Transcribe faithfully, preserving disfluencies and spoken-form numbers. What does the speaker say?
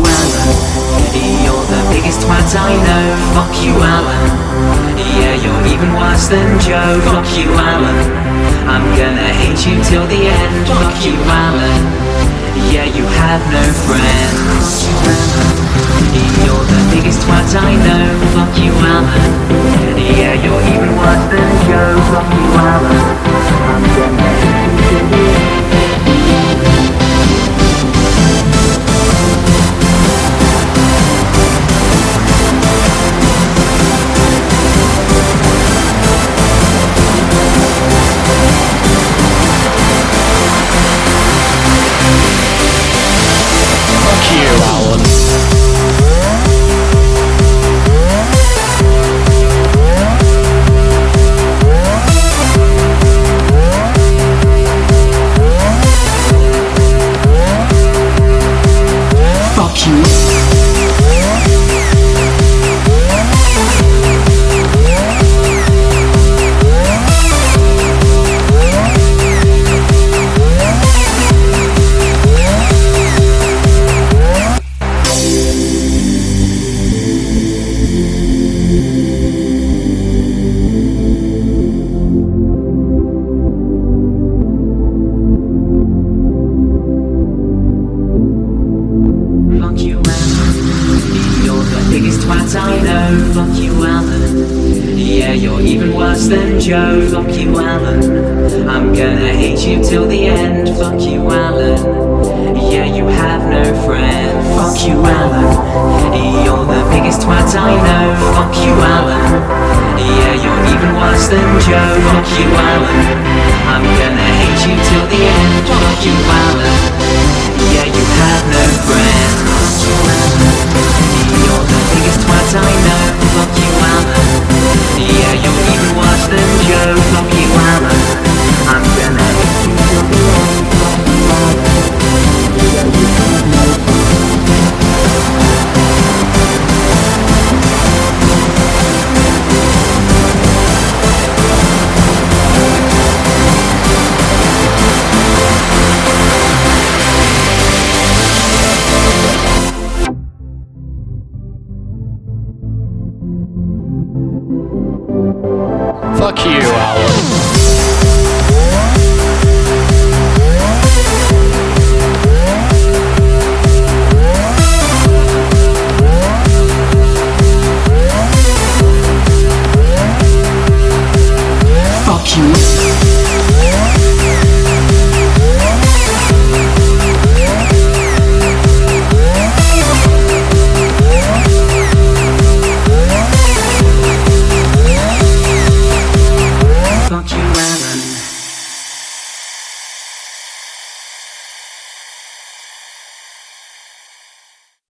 Alan. You're the biggest twat I know. Fuck you, Alan. Yeah, you're even worse than Joe. Fuck you, Alan. I'm gonna hate you till the end. Fuck you, Alan. Yeah, you have no friends. You're the biggest twat I know. Fuck you, Alan. Yeah, you're even worse than Joe. Fuck you, Alan. I'm gonna hate you till the end. I know, fuck you, Alan. Yeah, you're even worse than Joe. Fuck you, Alan. I'm gonna hate you till the end. Fuck you, Alan. Yeah, you have no friends. Fuck you, Alan. You're the biggest twat I know. Fuck you, Alan. Yeah, you're even worse than Joe. Fuck you, Alan. I'm gonna hate you till the end. Fuck you, Alan. Yeah, you have no friends.